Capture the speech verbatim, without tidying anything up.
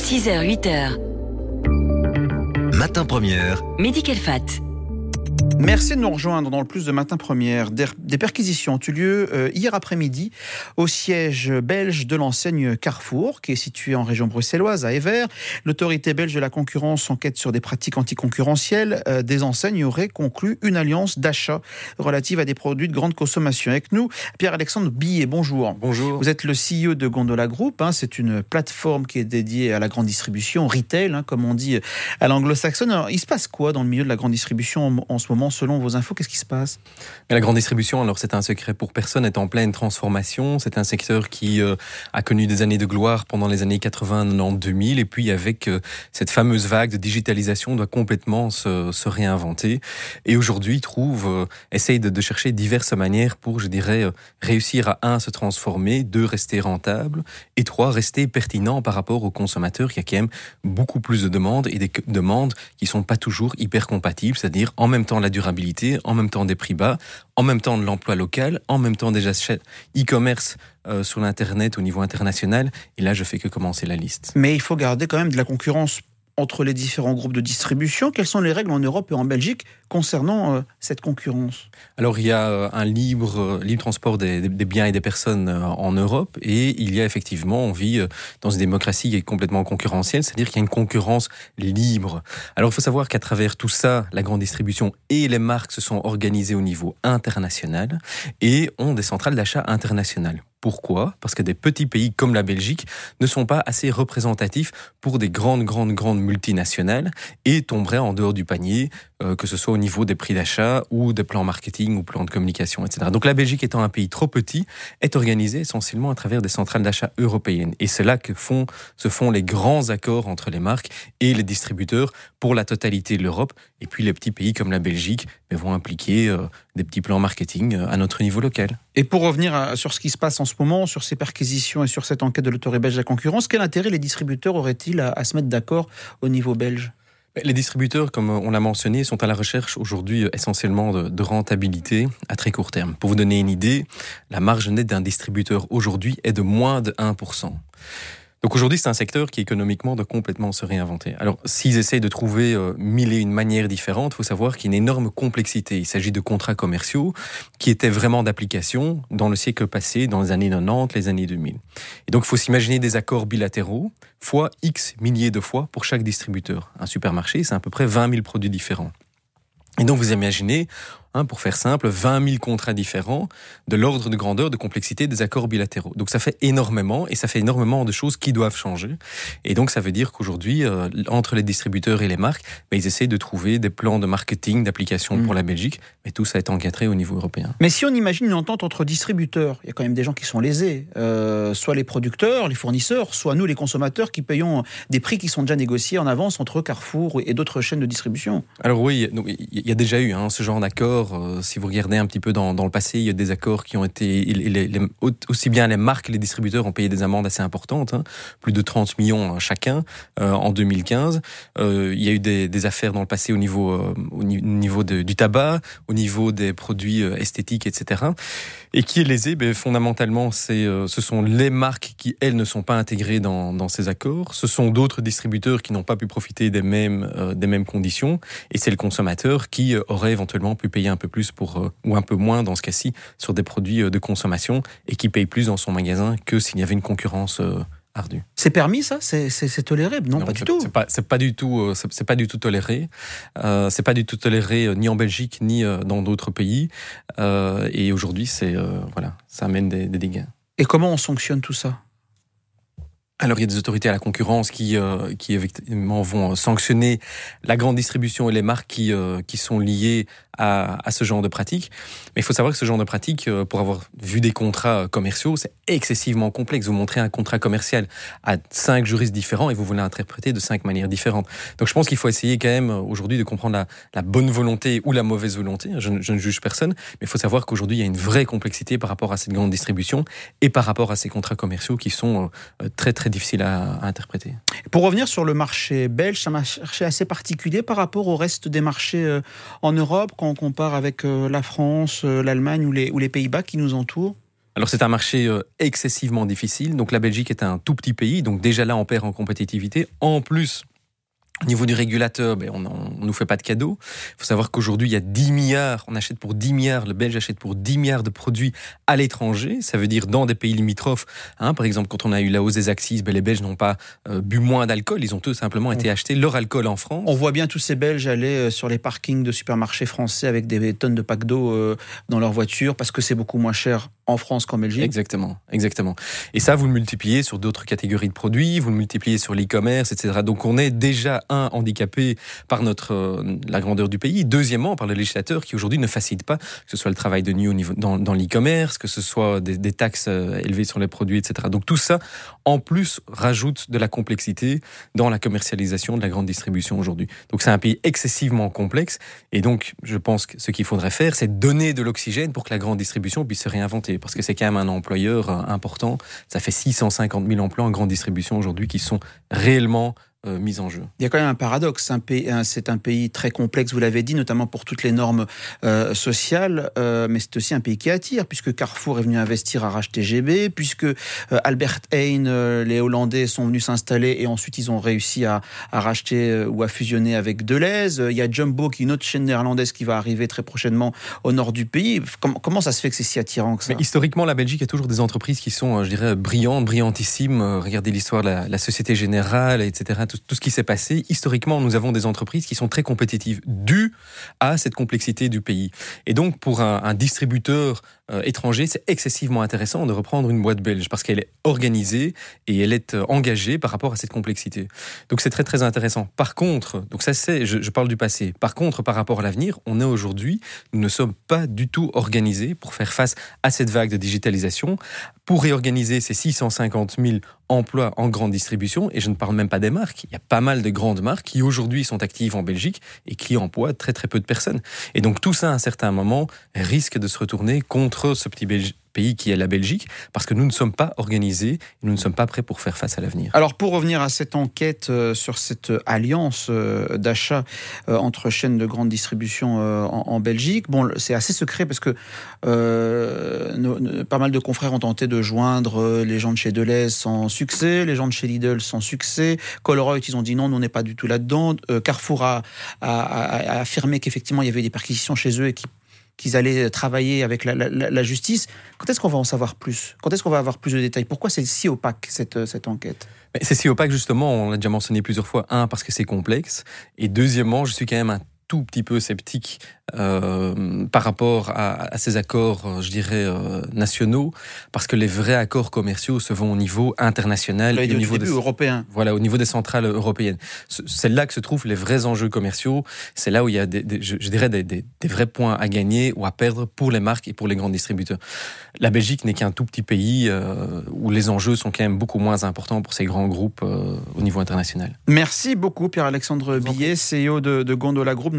six heures huit heures. Matin Première. Mehdi Kelfat. Merci de nous rejoindre dans le Plus de Matin Première. Des, des perquisitions ont eu lieu euh, hier après-midi au siège belge de l'enseigne Carrefour, qui est située en région bruxelloise, à Evere. L'autorité belge de la concurrence enquête sur des pratiques anticoncurrentielles. Euh, des enseignes auraient conclu une alliance d'achat relative à des produits de grande consommation. Avec nous, Pierre-Alexandre Billet, bonjour. Bonjour. Vous êtes le C E O de Gondola Group. Hein, c'est une plateforme qui est dédiée à la grande distribution, retail, hein, comme on dit à l'anglo-saxonne. Alors, il se passe quoi dans le milieu de la grande distribution en, en ce moment, selon vos infos? Qu'est-ce qui se passe? La grande distribution, alors c'est un secret pour personne, est en pleine transformation. C'est un secteur qui euh, a connu des années de gloire pendant les années quatre-vingts, quatre-vingt-dix, deux mille, et puis avec euh, cette fameuse vague de digitalisation, doit complètement se, se réinventer. Et aujourd'hui, trouve, euh, essaye de, de chercher diverses manières pour, je dirais, euh, réussir à un, se transformer, deux, rester rentable, et trois, rester pertinent par rapport aux consommateurs. Il y a quand même beaucoup plus de demandes, et des demandes qui sont pas toujours hyper compatibles, c'est-à-dire en même temps la durabilité, en même temps des prix bas, en même temps de l'emploi local, en même temps des achats e-commerce euh, sur l'internet au niveau international. Et là, je fais que commencer la liste. Mais il faut garder quand même de la concurrence entre les différents groupes de distribution. Quelles sont les règles en Europe et en Belgique concernant euh, cette concurrence? Alors, il y a euh, un libre, euh, libre transport des, des, des biens et des personnes euh, en Europe, et il y a effectivement, on vit euh, dans une démocratie qui est complètement concurrentielle, c'est-à-dire qu'il y a une concurrence libre. Alors, il faut savoir qu'à travers tout ça, la grande distribution et les marques se sont organisées au niveau international et ont des centrales d'achat internationales. Pourquoi ? Parce que des petits pays comme la Belgique ne sont pas assez représentatifs pour des grandes, grandes, grandes multinationales et tomberaient en dehors du panier, euh, que ce soit au niveau des prix d'achat ou des plans marketing ou plans de communication, et cetera. Donc la Belgique, étant un pays trop petit, est organisée essentiellement à travers des centrales d'achat européennes. Et c'est là que font, se font les grands accords entre les marques et les distributeurs pour la totalité de l'Europe. Et puis les petits pays comme la Belgique mais vont impliquer euh, des petits plans marketing à notre niveau local. Et pour revenir à, sur ce qui se passe en ce moment, sur ces perquisitions et sur cette enquête de l'autorité belge de la concurrence, quel intérêt les distributeurs auraient-ils à, à se mettre d'accord au niveau belge ? Les distributeurs, comme on l'a mentionné, sont à la recherche aujourd'hui essentiellement de, de rentabilité à très court terme. Pour vous donner une idée, la marge nette d'un distributeur aujourd'hui est de moins de un pour cent. Donc aujourd'hui, c'est un secteur qui économiquement doit complètement se réinventer. Alors, s'ils essayent de trouver euh, mille et une manières différentes, il faut savoir qu'il y a une énorme complexité. Il s'agit de contrats commerciaux qui étaient vraiment d'application dans le siècle passé, dans les années quatre-vingt-dix, les années deux mille. Et donc, il faut s'imaginer des accords bilatéraux fois X milliers de fois pour chaque distributeur. Un supermarché, c'est à peu près vingt mille produits différents. Et donc, vous imaginez, hein, pour faire simple, vingt mille contrats différents de l'ordre de grandeur, de complexité des accords bilatéraux. Donc, ça fait énormément, et ça fait énormément de choses qui doivent changer. Et donc, ça veut dire qu'aujourd'hui, euh, entre les distributeurs et les marques, ben, ils essayent de trouver des plans de marketing, d'application mmh. pour la Belgique, mais tout ça est encadré au niveau européen. Mais si on imagine une entente entre distributeurs, il y a quand même des gens qui sont lésés, euh, soit les producteurs, les fournisseurs, soit nous, les consommateurs, qui payons des prix qui sont déjà négociés en avance entre Carrefour et d'autres chaînes de distribution. Alors oui, il y a déjà eu hein, ce genre d'accord. Euh, si vous regardez un petit peu dans, dans le passé, il y a des accords qui ont été... Les, les, les, aussi bien les marques que les distributeurs ont payé des amendes assez importantes, hein, plus de trente millions chacun euh, en deux mille quinze. Euh, il y a eu des, des affaires dans le passé au niveau, euh, au niveau de, du tabac, au niveau des produits euh, esthétiques, et cetera. Et qui est lésé? Ben, fondamentalement, c'est, euh, ce sont les marques qui, elles, ne sont pas intégrées dans, dans ces accords. Ce sont d'autres distributeurs qui n'ont pas pu profiter des mêmes, euh, des mêmes conditions. Et c'est le consommateur qui euh, aurait éventuellement pu payer un peu plus pour, euh, ou un peu moins dans ce cas-ci, sur des produits euh, de consommation et qui paye plus dans son magasin que s'il y avait une concurrence euh, ardue. C'est permis, ça? C'est, c'est, c'est toléré? Non, non, pas du tout. C'est pas, c'est pas du tout, euh, c'est, c'est pas du tout toléré. Euh, c'est pas du tout toléré euh, ni en Belgique ni euh, dans d'autres pays. Euh, et aujourd'hui, c'est euh, voilà, ça amène des, des dégâts. Et comment on sanctionne tout ça? Alors, il y a des autorités à la concurrence qui, euh, qui effectivement vont sanctionner la grande distribution et les marques qui, euh, qui sont liées à, à ce genre de pratiques. Mais il faut savoir que ce genre de pratiques, euh, pour avoir vu des contrats commerciaux, c'est excessivement complexe. Vous montrez un contrat commercial à cinq juristes différents et vous voulez l'interpréter de cinq manières différentes. Donc, je pense qu'il faut essayer quand même aujourd'hui de comprendre la, la bonne volonté ou la mauvaise volonté. Je, je ne juge personne, mais il faut savoir qu'aujourd'hui, il y a une vraie complexité par rapport à cette grande distribution et par rapport à ces contrats commerciaux qui sont euh, très, très difficile à, à interpréter. Pour revenir sur le marché belge, c'est un marché assez particulier par rapport au reste des marchés euh, en Europe, quand on compare avec euh, la France, euh, l'Allemagne ou les, ou les Pays-Bas qui nous entourent. Alors c'est un marché euh, excessivement difficile. Donc la Belgique est un tout petit pays, donc déjà là on perd en compétitivité. En plus, au niveau du régulateur, ben on ne nous fait pas de cadeaux. Il faut savoir qu'aujourd'hui, il y a dix milliards, on achète pour dix milliards, le Belge achète pour dix milliards de produits à l'étranger. Ça veut dire dans des pays limitrophes. Hein, par exemple, quand on a eu la hausse des accises, ben les Belges n'ont pas euh, bu moins d'alcool. Ils ont tout simplement été acheter leur alcool en France. On voit bien tous ces Belges aller sur les parkings de supermarchés français avec des tonnes de packs d'eau euh, dans leur voiture parce que c'est beaucoup moins cher en France qu'en Belgique. Exactement, exactement. Et ça, vous le multipliez sur d'autres catégories de produits, vous le multipliez sur l'e-commerce, et cetera. Donc on est déjà, un, handicapé par notre, euh, la grandeur du pays. Deuxièmement, par le législateur qui aujourd'hui ne facilite pas, que ce soit le travail de nuit au niveau, dans, dans l'e-commerce, que ce soit des, des taxes euh, élevées sur les produits, et cetera. Donc tout ça, en plus, rajoute de la complexité dans la commercialisation de la grande distribution aujourd'hui. Donc c'est un pays excessivement complexe. Et donc, je pense que ce qu'il faudrait faire, c'est donner de l'oxygène pour que la grande distribution puisse se réinventer. Parce que c'est quand même un employeur important. Ça fait six cent cinquante mille emplois en grande distribution aujourd'hui qui sont réellement euh, mis en jeu. Il y a quand même un paradoxe. Un pays, c'est un pays très complexe, vous l'avez dit, notamment pour toutes les normes euh, sociales. Euh, mais c'est aussi un pays qui attire, puisque Carrefour est venu investir à racheter G B, puisque euh, Albert Heijn, euh, les Hollandais sont venus s'installer et ensuite ils ont réussi à, à racheter euh, ou à fusionner avec Deleuze. Il y a Jumbo, qui est une autre chaîne néerlandaise qui va arriver très prochainement au nord du pays. Comment, comment ça se fait que c'est si attirant que ça ? Mais historiquement, la Belgique a toujours des entreprises qui sont, je dirais, brillantes, brillantissimes. Regardez l'histoire de la, la Société Générale, et cetera. Tout, tout ce qui s'est passé. Historiquement, nous avons des entreprises qui sont très compétitives, dues à cette complexité du pays. Et donc, pour un, un distributeur euh, étranger, c'est excessivement intéressant de reprendre une boîte belge parce qu'elle est organisée et elle est euh, engagée par rapport à cette complexité. Donc, c'est très, très intéressant. Par contre, donc ça, c'est, je, je parle du passé. Par contre, par rapport à l'avenir, on est aujourd'hui, nous ne sommes pas du tout organisés pour faire face à cette vague de digitalisation, pour réorganiser ces six cent cinquante mille emplois en grande distribution, et je ne parle même pas des marques. Il y a pas mal de grandes marques qui aujourd'hui sont actives en Belgique et qui emploient très très peu de personnes. Et donc tout ça, à un certain moment, risque de se retourner contre ce petit Belge pays qui est la Belgique, parce que nous ne sommes pas organisés, nous ne sommes pas prêts pour faire face à l'avenir. Alors pour revenir à cette enquête euh, sur cette alliance euh, d'achat euh, entre chaînes de grande distribution euh, en, en Belgique, bon, c'est assez secret parce que euh, nos, nos, pas mal de confrères ont tenté de joindre euh, les gens de chez Deleuze sans succès, les gens de chez Lidl sans succès, Colruyt, ils ont dit non, nous on n'est pas du tout là-dedans, euh, Carrefour a, a, a, a affirmé qu'effectivement il y avait des perquisitions chez eux et qui qu'ils allaient travailler avec la, la, la justice. Quand est-ce qu'on va en savoir plus ? Quand est-ce qu'on va avoir plus de détails ? Pourquoi c'est si opaque, cette, cette enquête ? C'est si opaque, justement, on l'a déjà mentionné plusieurs fois. Un, parce que c'est complexe. Et deuxièmement, je suis quand même un tout petit peu sceptique euh, par rapport à, à ces accords, je dirais, euh, nationaux, parce que les vrais accords commerciaux se font au niveau international et au niveau des, européen. Voilà, au niveau des centrales européennes. C'est là que se trouvent les vrais enjeux commerciaux. C'est là où il y a, des, des, je, je dirais, des, des, des vrais points à gagner ou à perdre pour les marques et pour les grands distributeurs. La Belgique n'est qu'un tout petit pays euh, où les enjeux sont quand même beaucoup moins importants pour ces grands groupes euh, au niveau international. Merci beaucoup Pierre-Alexandre Billet, C E O de, de Gondola Group.